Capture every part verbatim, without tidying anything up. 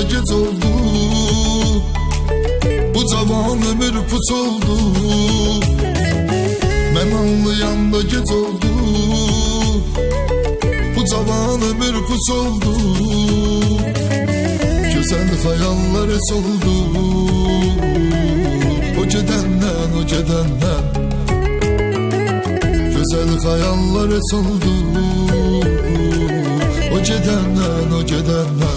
yanında gec oldu. Bu cavan ömür puç oldu. Mən anlayanda gec oldu. Bu cavan ömür puç oldu. Güzel hayallar es oldu. O gedenden, o gedenden güzel hayallar es oldu. O gedenden, o gedenden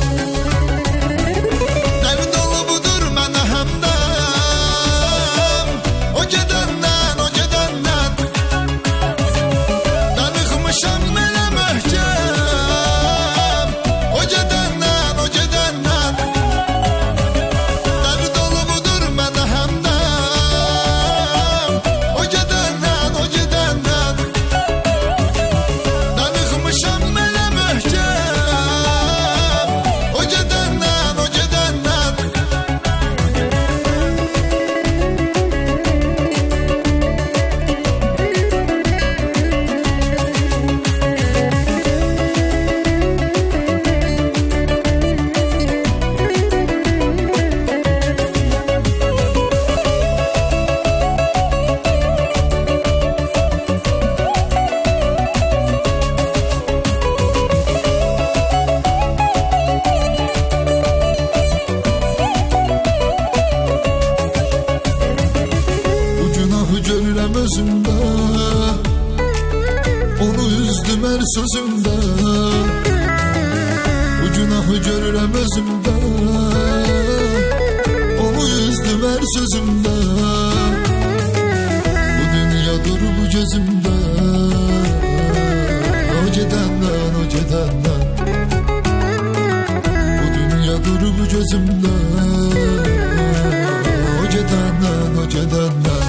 dərd dolu budur mənə həmdəm. O gedəndən, o gedəndən darıxmışam mənə möhkəm. O gedəndən, o gedəndən dərd dolu budur mənə həmdəm. O gedəndən, o gedəndən darıxmışam mənə möhkəm. O gedəndən, o gedəndən görürəm özümdə. Onu üzdüm hər sözümdə. Bu günahı görürəm özümdə. Onu üzdüm hər sözümdə. Bu dünya durub gözümdə. O gedəndən, o gedəndən bu dünya durub gözümdə. O gedəndən, o gedəndən